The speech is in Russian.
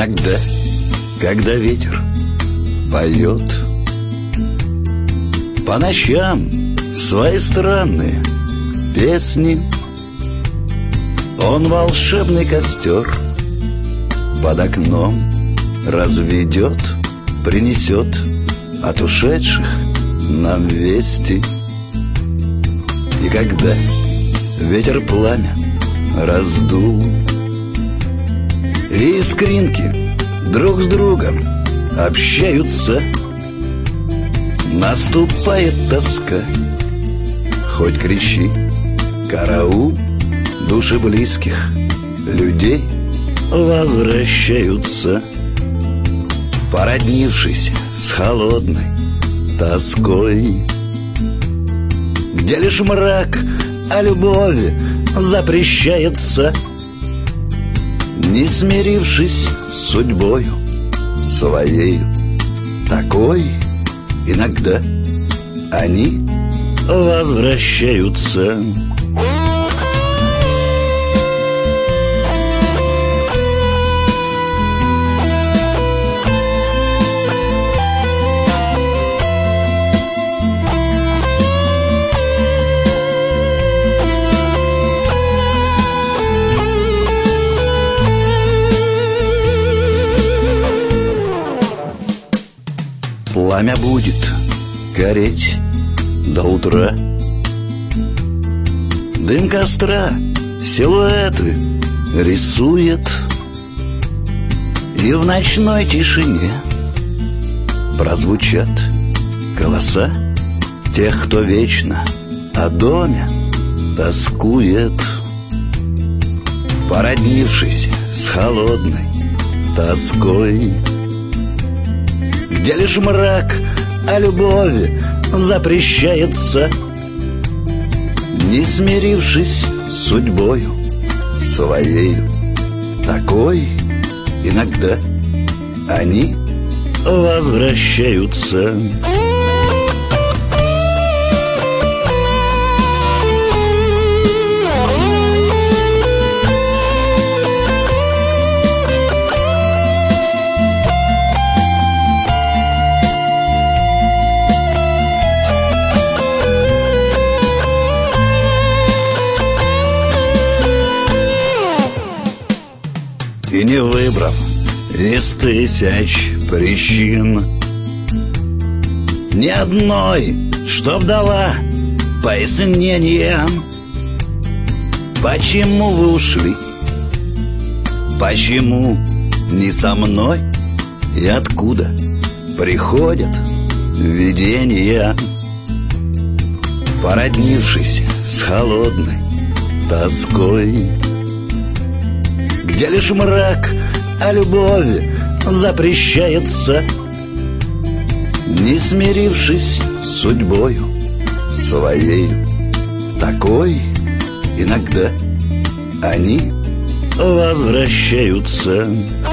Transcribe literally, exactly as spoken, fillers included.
Иногда, когда ветер поет по ночам свои странные песни, он волшебный костер под окном разведет, принесет от ушедших нам вести. И когда ветер пламя раздул, и искринки друг с другом общаются, наступает тоска. Хоть кричи караул, души близких людей возвращаются, породнившись с холодной тоской, где лишь мрак о любови запрещается. Не смирившись с судьбою своею такой, иногда они возвращаются. Пламя будет гореть до утра, дым костра силуэты рисует, и в ночной тишине прозвучат голоса тех, кто вечно о доме тоскует, породнившись с холодной тоской, где лишь мрак о любови запрещается. Не смирившись с судьбою своею такой, иногда они возвращаются. И не выбрав из тысяч причин ни одной, чтоб дала пояснение, почему вы ушли, почему не со мной, и откуда приходят видения, породнившись с холодной тоской, где лишь мрак о любови запрещается. Не смирившись с судьбою своею такой, иногда они возвращаются.